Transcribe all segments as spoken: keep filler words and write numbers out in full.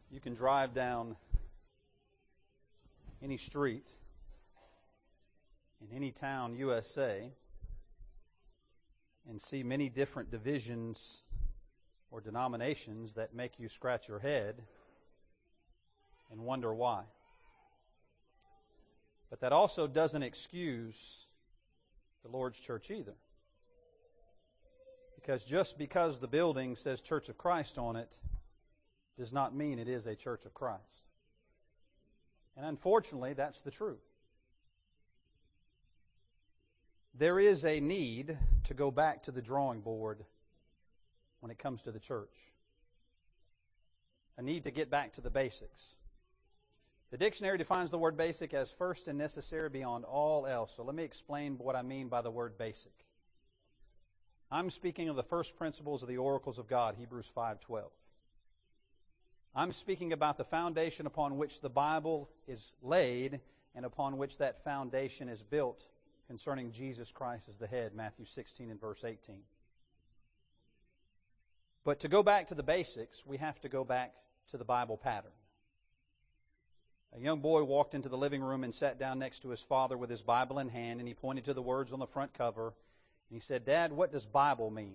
You can drive down any street in any town, U S A, and see many different divisions or denominations that make you scratch your head and wonder why. But that also doesn't excuse the Lord's church either. Because just because the building says Church of Christ on it does not mean it is a Church of Christ. And unfortunately, that's the truth. There is a need to go back to the drawing board when it comes to the church. A need to get back to the basics. The dictionary defines the word basic as first and necessary beyond all else. So let me explain what I mean by the word basic. I'm speaking of the first principles of the oracles of God, Hebrews five twelve. I'm speaking about the foundation upon which the Bible is laid and upon which that foundation is built concerning Jesus Christ as the head, Matthew sixteen and verse eighteen. But to go back to the basics, we have to go back to the Bible pattern. A young boy walked into the living room and sat down next to his father with his Bible in hand, and he pointed to the words on the front cover, and he said, "Dad, what does Bible mean?"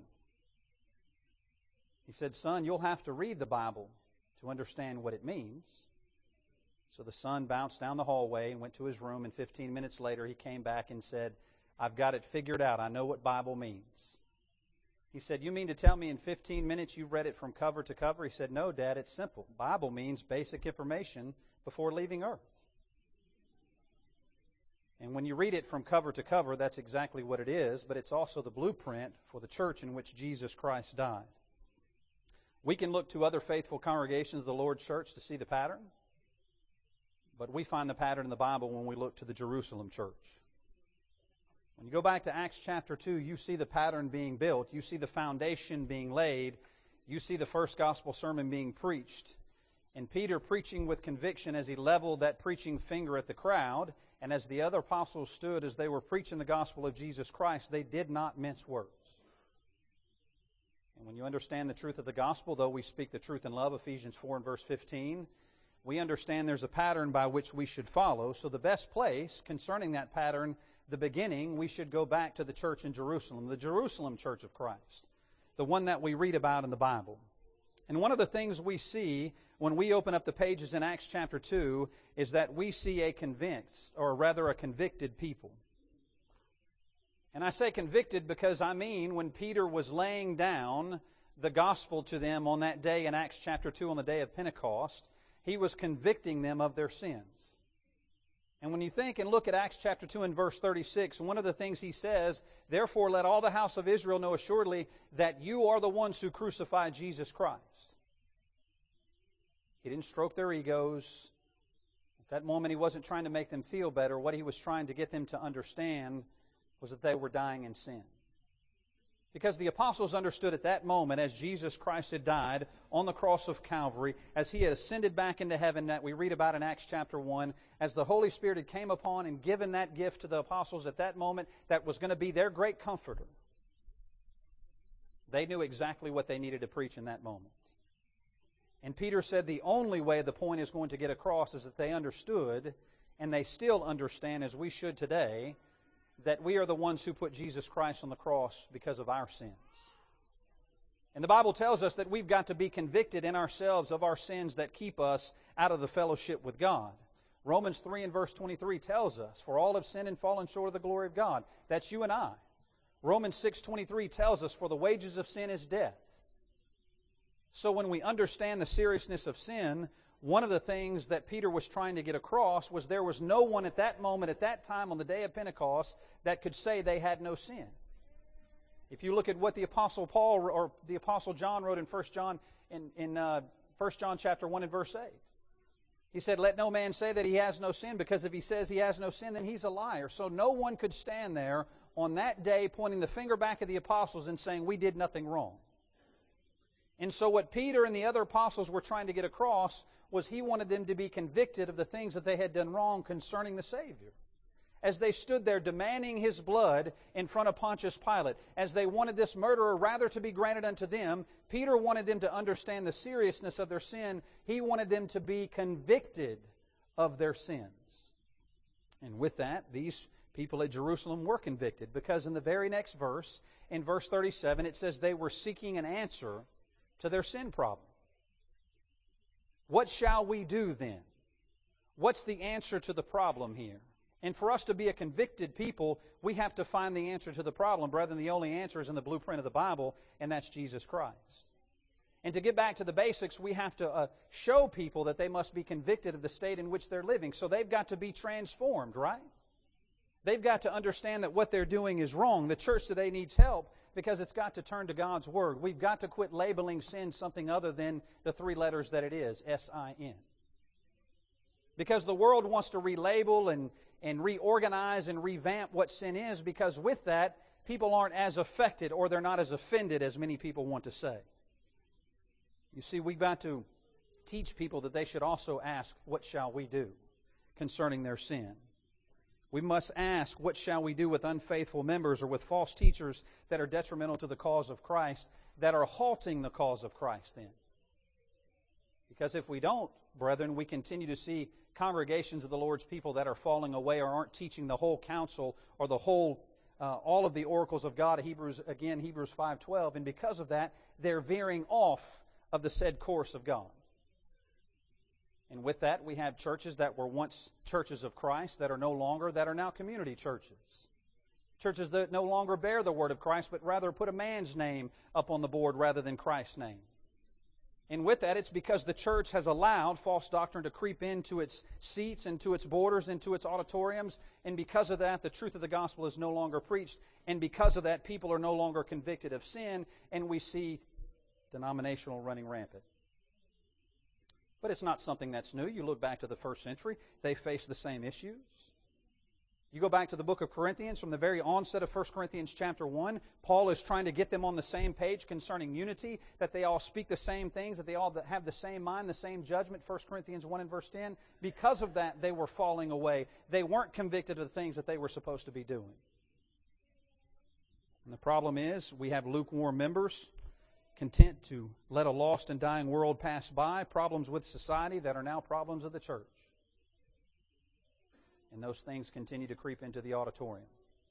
He said, "Son, you'll have to read the Bible to understand what it means." So the son bounced down the hallway and went to his room, and fifteen minutes later he came back and said, "I've got it figured out. I know what Bible means." He said, "You mean to tell me in fifteen minutes you've read it from cover to cover?" He said, "No, Dad, it's simple. Bible means basic information before leaving earth." And when you read it from cover to cover, that's exactly what it is, but it's also the blueprint for the church in which Jesus Christ died. We can look to other faithful congregations of the Lord's church to see the pattern, but we find the pattern in the Bible when we look to the Jerusalem church. When you go back to Acts chapter two, you see the pattern being built. You see the foundation being laid. You see the first gospel sermon being preached. And Peter preaching with conviction as he leveled that preaching finger at the crowd. And as the other apostles stood as they were preaching the gospel of Jesus Christ, they did not mince words. And when you understand the truth of the gospel, though we speak the truth in love, Ephesians four and verse fifteen, we understand there's a pattern by which we should follow. So the best place concerning that pattern, the beginning, we should go back to the church in Jerusalem, the Jerusalem church of Christ, the one that we read about in the Bible. And one of the things we see when we open up the pages in Acts chapter two is that we see a convinced, or rather a convicted people. And I say convicted because I mean when Peter was laying down the gospel to them on that day in Acts chapter two on the day of Pentecost, he was convicting them of their sins. And when you think and look at Acts chapter two and verse thirty-six, one of the things he says, "Therefore let all the house of Israel know assuredly that you are the ones who crucified Jesus Christ." He didn't stroke their egos. At that moment he wasn't trying to make them feel better. What he was trying to get them to understand was that they were dying in sin. Because the apostles understood at that moment, as Jesus Christ had died on the cross of Calvary, as He had ascended back into heaven that we read about in Acts chapter one, as the Holy Spirit had came upon and given that gift to the apostles at that moment that was going to be their great comforter. They knew exactly what they needed to preach in that moment. And Peter said the only way the point is going to get across is that they understood, and they still understand as we should today, that we are the ones who put Jesus Christ on the cross because of our sins. And the Bible tells us that we've got to be convicted in ourselves of our sins that keep us out of the fellowship with God. Romans three and verse twenty-three tells us, "For all have sinned and fallen short of the glory of God." That's you and I. Romans six twenty-three tells us, "For the wages of sin is death." So when we understand the seriousness of sin, one of the things that Peter was trying to get across was there was no one at that moment, at that time on the day of Pentecost, that could say they had no sin. If you look at what the Apostle Paul or the Apostle John wrote in First John in, in uh, First John chapter one and verse eight, he said, "Let no man say that he has no sin, because if he says he has no sin, then he's a liar." So no one could stand there on that day pointing the finger back at the apostles and saying, "We did nothing wrong." And so what Peter and the other apostles were trying to get across was he wanted them to be convicted of the things that they had done wrong concerning the Savior. as they stood there demanding His blood in front of Pontius Pilate, as they wanted this murderer rather to be granted unto them, Peter wanted them to understand the seriousness of their sin. He wanted them to be convicted of their sins. And with that, these people at Jerusalem were convicted, because in the very next verse, in verse thirty-seven, it says they were seeking an answer to their sin problem. What shall we do then? What's the answer to the problem here? And for us to be a convicted people, we have to find the answer to the problem. Brethren, the only answer is in the blueprint of the Bible, and that's Jesus Christ. And to get back to the basics, we have to uh, show people that they must be convicted of the state in which they're living. So they've got to be transformed, right? They've got to understand that what they're doing is wrong. The church today needs help because it's got to turn to God's Word. We've got to quit labeling sin something other than the three letters that it is, S I N. Because the world wants to relabel and, and reorganize and revamp what sin is, because with that, people aren't as affected, or they're not as offended as many people want to say. You see, we've got to teach people that they should also ask, what shall we do concerning their sin? We must ask, what shall we do with unfaithful members or with false teachers that are detrimental to the cause of Christ, that are halting the cause of Christ then? Because if we don't, brethren, we continue to see congregations of the Lord's people that are falling away or aren't teaching the whole counsel or the whole, uh, all of the oracles of God. Hebrews, again, Hebrews five twelve. And because of that, they're veering off of the said course of God. And with that, we have churches that were once churches of Christ that are no longer, that are now community churches. Churches that no longer bear the word of Christ, but rather put a man's name up on the board rather than Christ's name. And with that, it's because the church has allowed false doctrine to creep into its seats, into its borders, into its auditoriums. And because of that, the truth of the gospel is no longer preached. And because of that, people are no longer convicted of sin, and we see denominational running rampant. But it's not something that's new. You look back to the first century, they faced the same issues. You go back to the book of Corinthians, from the very onset of First Corinthians chapter one, Paul is trying to get them on the same page concerning unity, that they all speak the same things, that they all have the same mind, the same judgment, First Corinthians one and verse ten. Because of that, they were falling away. They weren't convicted of the things that they were supposed to be doing. And the problem is, we have lukewarm members, content to let a lost and dying world pass by, problems with society that are now problems of the church. And those things continue to creep into the auditorium.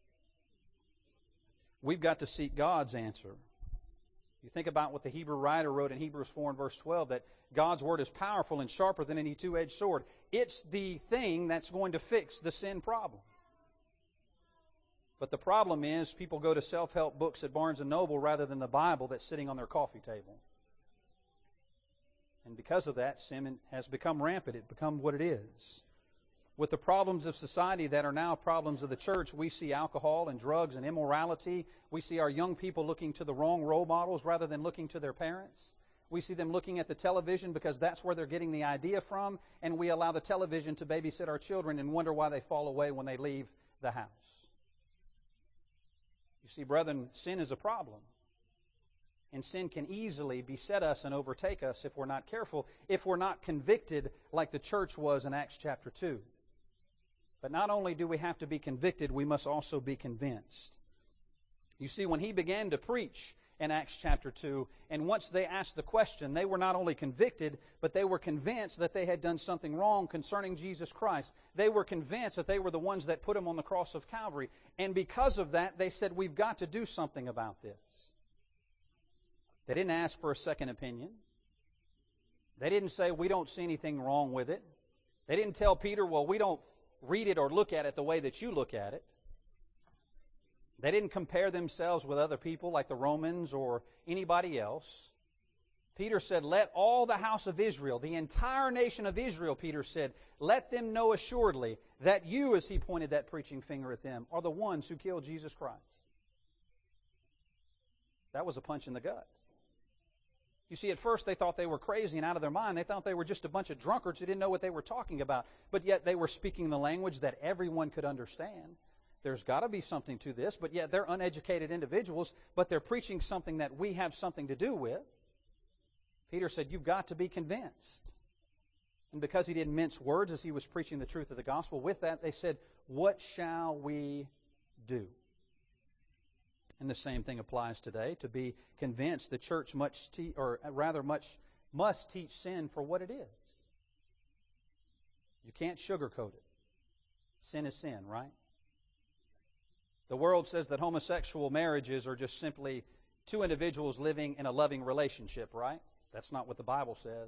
We've got to seek God's answer. You think about what the Hebrew writer wrote in Hebrews four and verse twelve, that God's Word is powerful and sharper than any two-edged sword. It's the thing that's going to fix the sin problem. But the problem is, people go to self-help books at Barnes and Noble rather than the Bible that's sitting on their coffee table. And because of that, sin has become rampant. It's become what it is. With the problems of society that are now problems of the church, we see alcohol and drugs and immorality. We see our young people looking to the wrong role models rather than looking to their parents. We see them looking at the television because that's where they're getting the idea from, and we allow the television to babysit our children and wonder why they fall away when they leave the house. You see, brethren, sin is a problem. And sin can easily beset us and overtake us if we're not careful, if we're not convicted like the church was in Acts chapter two. But not only do we have to be convicted, we must also be convinced. You see, when he began to preach in Acts chapter two, and once they asked the question, they were not only convicted, but they were convinced that they had done something wrong concerning Jesus Christ. They were convinced that they were the ones that put him on the cross of Calvary. And because of that, they said, we've got to do something about this. They didn't ask for a second opinion. They didn't say, we don't see anything wrong with it. They didn't tell Peter, well, we don't read it or look at it the way that you look at it. They didn't compare themselves with other people like the Romans or anybody else. Peter said, let all the house of Israel, the entire nation of Israel, Peter said, let them know assuredly that you, as he pointed that preaching finger at them, are the ones who killed Jesus Christ. That was a punch in the gut. You see, at first they thought they were crazy and out of their mind. They thought they were just a bunch of drunkards who didn't know what they were talking about. But yet they were speaking the language that everyone could understand. There's got to be something to this, but yet they're uneducated individuals, but they're preaching something that we have something to do with. Peter said, you've got to be convinced. And because he didn't mince words as he was preaching the truth of the gospel, with that they said, "What shall we do?" And the same thing applies today. To be convinced, the church much te- or rather much must teach sin for what it is. You can't sugarcoat it. Sin is sin, right? The world says that homosexual marriages are just simply two individuals living in a loving relationship, right? That's not what the Bible says.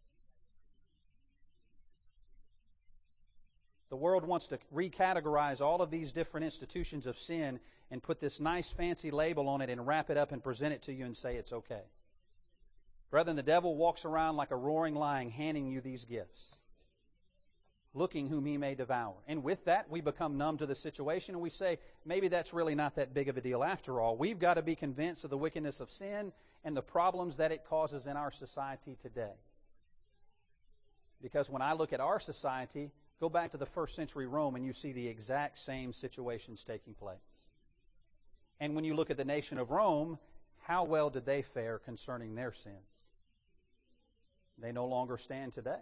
The world wants to recategorize all of these different institutions of sin and put this nice fancy label on it and wrap it up and present it to you and say it's okay. Brethren, the devil walks around like a roaring lion handing you these gifts, looking whom he may devour. And with that, we become numb to the situation and we say, maybe that's really not that big of a deal after all. We've got to be convinced of the wickedness of sin and the problems that it causes in our society today. Because when I look at our society, go back to the first century Rome and you see the exact same situations taking place. And when you look at the nation of Rome, how well did they fare concerning their sins? They no longer stand today.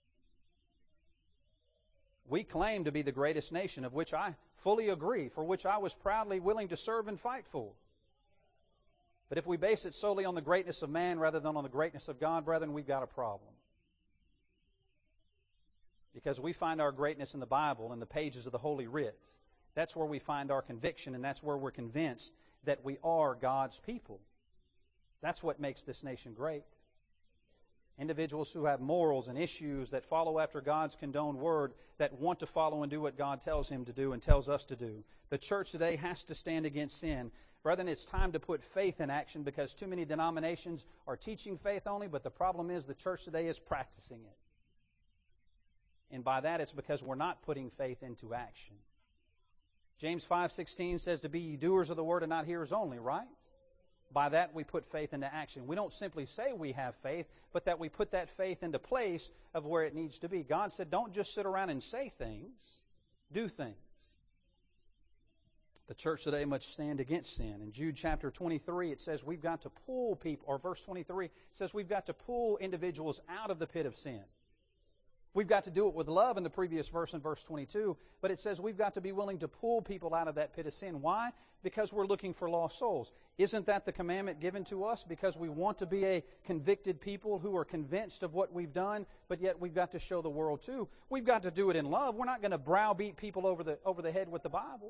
We claim to be the greatest nation, of which I fully agree, for which I was proudly willing to serve and fight for. But if we base it solely on the greatness of man rather than on the greatness of God, brethren, we've got a problem. Because we find our greatness in the Bible, in the pages of the Holy Writ. That's where we find our conviction, and that's where we're convinced that we are God's people. That's what makes this nation great. Individuals who have morals and issues that follow after God's condoned word, that want to follow and do what God tells him to do and tells us to do. The church today has to stand against sin. Brethren, it's time to put faith in action because too many denominations are teaching faith only, but the problem is the church today is practicing it. And by that, it's because we're not putting faith into action. James five sixteen says to be ye doers of the word and not hearers only, right? By that, we put faith into action. We don't simply say we have faith, but that we put that faith into place of where it needs to be. God said, don't just sit around and say things, do things. The church today must stand against sin. In Jude chapter twenty-three, it says we've got to pull people, or verse twenty-three, it says we've got to pull individuals out of the pit of sin. We've got to do it with love in the previous verse in verse twenty-two, but it says we've got to be willing to pull people out of that pit of sin. Why? Because we're looking for lost souls. Isn't that the commandment given to us? Because we want to be a convicted people who are convinced of what we've done, but yet we've got to show the world too. We've got to do it in love. We're not going to browbeat people over the, over the head with the Bible.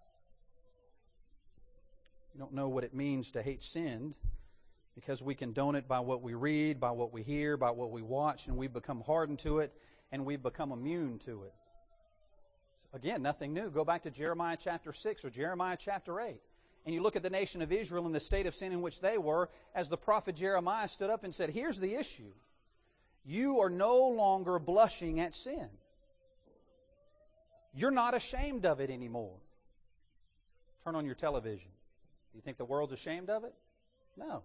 You don't know what it means to hate sin, because we condone it by what we read, by what we hear, by what we watch, and we become hardened to it, and we've become immune to it. Again, nothing new. Go back to Jeremiah chapter six or Jeremiah chapter eight. And you look at the nation of Israel and the state of sin in which they were, as the prophet Jeremiah stood up and said, here's the issue. You are no longer blushing at sin. You're not ashamed of it anymore. Turn on your television. Do you think the world's ashamed of it? No.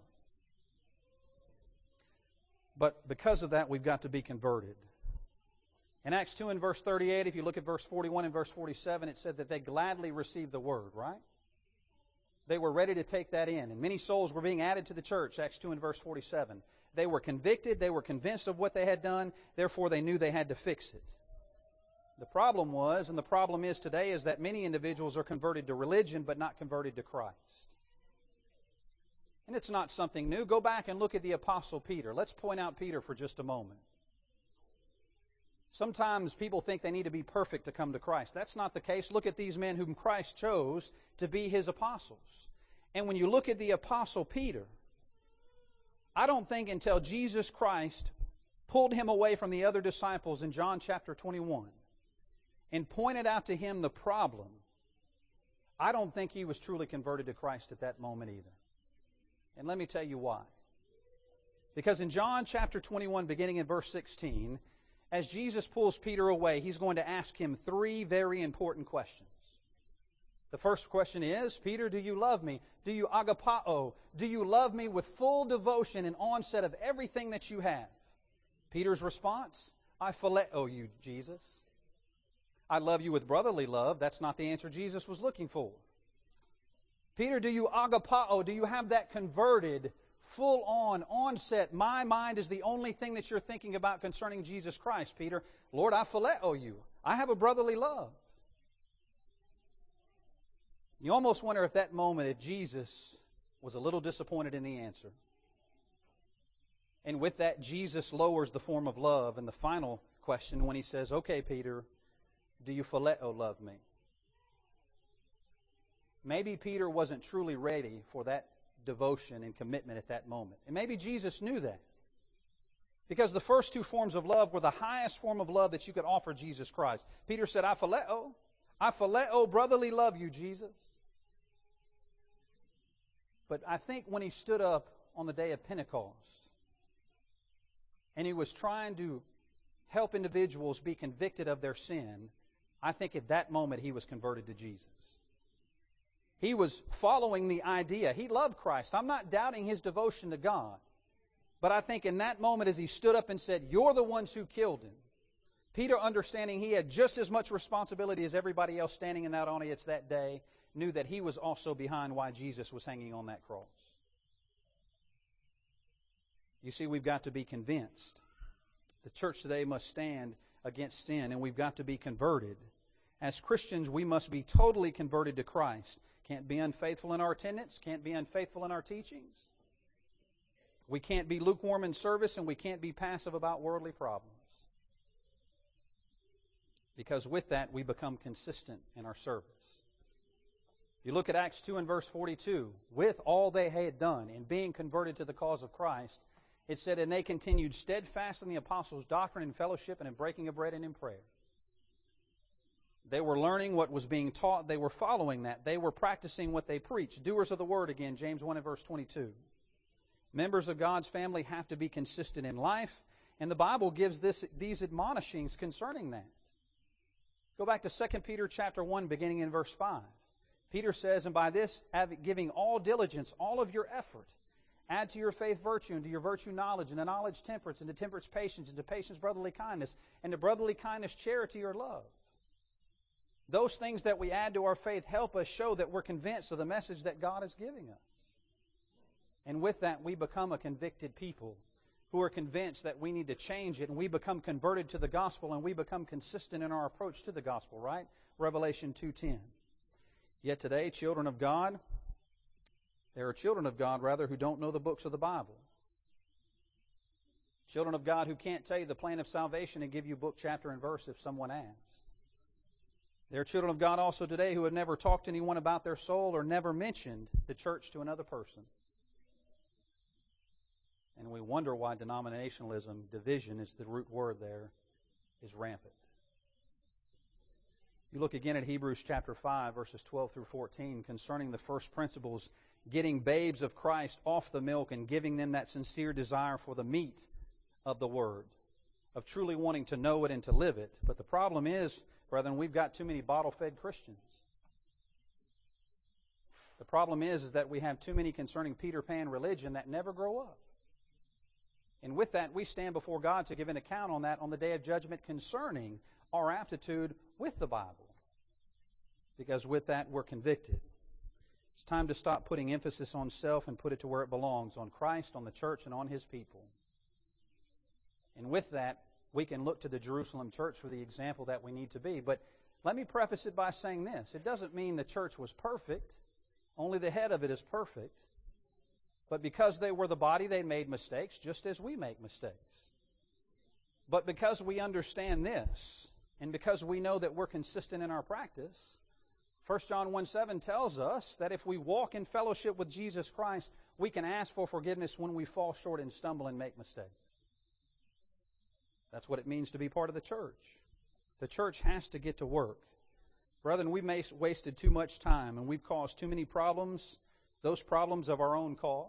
But because of that, we've got to be converted. In Acts two and verse thirty-eight, if you look at verse forty-one and verse forty-seven, it said that they gladly received the word, right? They were ready to take that in. And many souls were being added to the church, Acts two and verse forty-seven. They were convicted, they were convinced of what they had done, therefore they knew they had to fix it. The problem was, and the problem is today, is that many individuals are converted to religion but not converted to Christ. And it's not something new. Go back and look at the Apostle Peter. Let's point out Peter for just a moment. Sometimes people think they need to be perfect to come to Christ. That's not the case. Look at these men whom Christ chose to be His apostles. And when you look at the Apostle Peter, I don't think until Jesus Christ pulled him away from the other disciples in John chapter twenty-one and pointed out to him the problem, I don't think he was truly converted to Christ at that moment either. And let me tell you why. Because in John chapter twenty-one, beginning in verse sixteen, as Jesus pulls Peter away, He's going to ask him three very important questions. The first question is, Peter, do you love me? Do you agapao? Do you love me with full devotion and onset of everything that you have? Peter's response, I phileo you, Jesus. I love you with brotherly love. That's not the answer Jesus was looking for. Peter, do you agapao? Do you have that converted, full on, onset, my mind is the only thing that you're thinking about concerning Jesus Christ, Peter. Lord, I phileo you. I have a brotherly love. You almost wonder if that moment, if Jesus was a little disappointed in the answer. And with that, Jesus lowers the form of love in the final question when he says, okay, Peter, do you phileo love me? Maybe Peter wasn't truly ready for that devotion and commitment at that moment. And maybe Jesus knew that. Because the first two forms of love were the highest form of love that you could offer Jesus Christ. Peter said, I phileo. I phileo brotherly love you, Jesus. But I think when he stood up on the day of Pentecost and he was trying to help individuals be convicted of their sin, I think at that moment he was converted to Jesus. He was following the idea. He loved Christ. I'm not doubting his devotion to God. But I think in that moment as he stood up and said, you're the ones who killed him, Peter, understanding he had just as much responsibility as everybody else standing in that audience that day, knew that he was also behind why Jesus was hanging on that cross. You see, we've got to be convinced. The church today must stand against sin, and we've got to be converted. As Christians, we must be totally converted to Christ. Can't be unfaithful in our attendance, can't be unfaithful in our teachings. We can't be lukewarm in service, and we can't be passive about worldly problems. Because with that, we become consistent in our service. You look at Acts two and verse forty-two. With all they had done in being converted to the cause of Christ, it said, and they continued steadfast in the apostles' doctrine and fellowship and in breaking of bread and in prayer. They were learning what was being taught. They were following that. They were practicing what they preached. Doers of the word again, James one and verse twenty-two. Members of God's family have to be consistent in life, and the Bible gives this, these admonishings concerning that. Go back to Second Peter chapter one, beginning in verse five. Peter says, and by this, giving all diligence, all of your effort, add to your faith virtue, and to your virtue knowledge, and to knowledge temperance, and to temperance patience, and to patience brotherly kindness, and to brotherly kindness charity or love. Those things that we add to our faith help us show that we're convinced of the message that God is giving us. And with that, we become a convicted people who are convinced that we need to change it, and we become converted to the gospel, and we become consistent in our approach to the gospel, right? Revelation two ten. Yet today, children of God, there are children of God, rather, who don't know the books of the Bible. Children of God who can't tell you the plan of salvation and give you book, chapter, and verse if someone asks. There are children of God also today who have never talked to anyone about their soul or never mentioned the church to another person. And we wonder why denominationalism, division is the root word there, is rampant. You look again at Hebrews chapter five, verses twelve through fourteen, concerning the first principles, getting babes of Christ off the milk and giving them that sincere desire for the meat of the Word, of truly wanting to know it and to live it. But the problem is, brethren, we've got too many bottle-fed Christians. The problem is, is that we have too many concerning Peter Pan religion that never grow up. And with that, we stand before God to give an account on that on the day of judgment concerning our aptitude with the Bible. Because with that, we're convicted. It's time to stop putting emphasis on self and put it to where it belongs, on Christ, on the church, and on His people. And with that, we can look to the Jerusalem church for the example that we need to be. But let me preface it by saying this. It doesn't mean the church was perfect. Only the head of it is perfect. But because they were the body, they made mistakes, just as we make mistakes. But because we understand this, and because we know that we're consistent in our practice, First John one seven tells us that if we walk in fellowship with Jesus Christ, we can ask for forgiveness when we fall short and stumble and make mistakes. That's what it means to be part of the church. The church has to get to work. Brethren, we've wasted too much time, and we've caused too many problems, those problems of our own cause.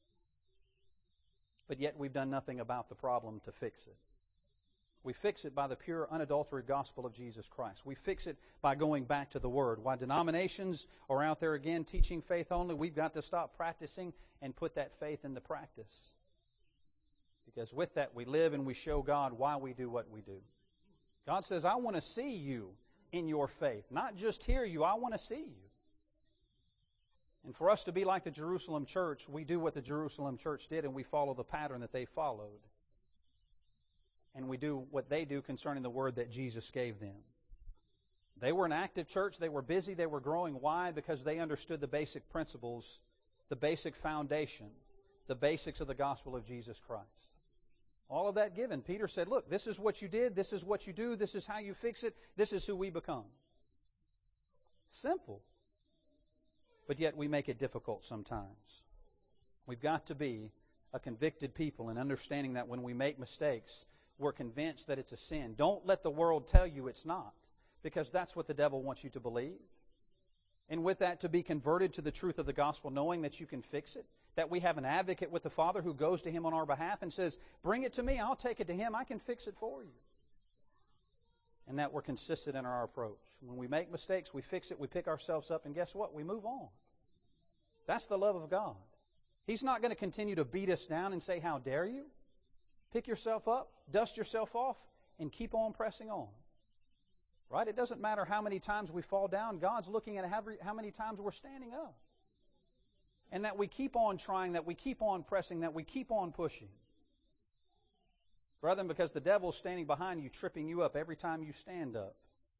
But yet we've done nothing about the problem to fix it. We fix it by the pure, unadulterated gospel of Jesus Christ. We fix it by going back to the Word. While denominations are out there again teaching faith only, we've got to stop practicing and put that faith into practice. Because with that, we live and we show God why we do what we do. God says, I want to see you in your faith. Not just hear you, I want to see you. And for us to be like the Jerusalem church, we do what the Jerusalem church did, and we follow the pattern that they followed. And we do what they do concerning the word that Jesus gave them. They were an active church. They were busy. They were growing. Why? Because they understood the basic principles, the basic foundation, the basics of the gospel of Jesus Christ. All of that given. Peter said, look, this is what you did. This is what you do. This is how you fix it. This is who we become. Simple. But yet we make it difficult sometimes. We've got to be a convicted people in understanding that when we make mistakes, we're convinced that it's a sin. Don't let the world tell you it's not, because that's what the devil wants you to believe. And with that, to be converted to the truth of the gospel, knowing that you can fix it, that we have an advocate with the Father who goes to Him on our behalf and says, bring it to me, I'll take it to Him, I can fix it for you. And that we're consistent in our approach. When we make mistakes, we fix it, we pick ourselves up, and guess what? We move on. That's the love of God. He's not going to continue to beat us down and say, how dare you? Pick yourself up, dust yourself off, and keep on pressing on. Right? It doesn't matter how many times we fall down. God's looking at how many times we're standing up. And that we keep on trying, that we keep on pressing, that we keep on pushing. Brethren, because the devil's standing behind you, tripping you up every time you stand up.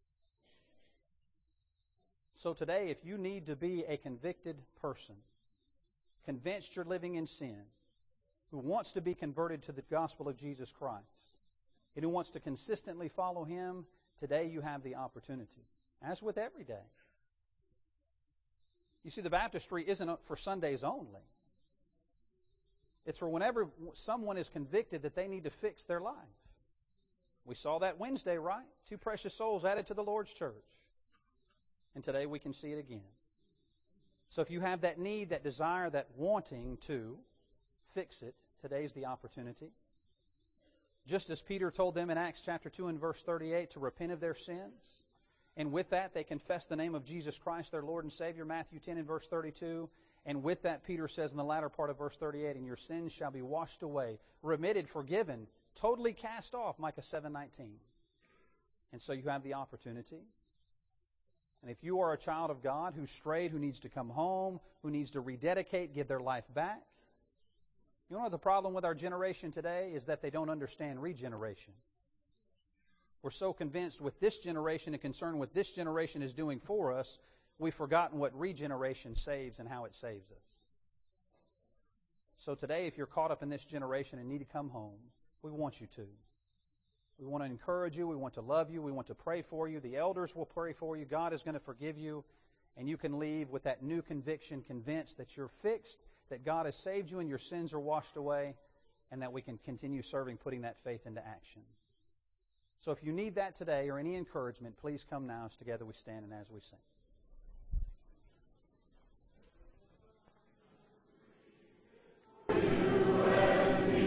So today, if you need to be a convicted person, convinced you're living in sin, who wants to be converted to the gospel of Jesus Christ, and who wants to consistently follow Him, today you have the opportunity, as with every day. You see, the baptistry isn't for Sundays only. It's for whenever someone is convicted that they need to fix their life. We saw that Wednesday, right? Two precious souls added to the Lord's church. And today we can see it again. So if you have that need, that desire, that wanting to fix it, today's the opportunity. Just as Peter told them in Acts chapter two and verse thirty-eight to repent of their sins. And with that, they confess the name of Jesus Christ, their Lord and Savior, Matthew ten and verse thirty-two. And with that, Peter says in the latter part of verse thirty-eight, and your sins shall be washed away, remitted, forgiven, totally cast off, Micah seven nineteen. And so you have the opportunity. And if you are a child of God who's strayed, who needs to come home, who needs to rededicate, give their life back, you know what the problem with our generation today is? That they don't understand regeneration. We're so convinced with this generation and concerned with this generation is doing for us, we've forgotten what regeneration saves and how it saves us. So today, if you're caught up in this generation and need to come home, we want you to. We want to encourage you. We want to love you. We want to pray for you. The elders will pray for you. God is going to forgive you. And you can leave with that new conviction, convinced that you're fixed, that God has saved you and your sins are washed away, and that we can continue serving, putting that faith into action. So if you need that today or any encouragement, please come now as together we stand and as we sing.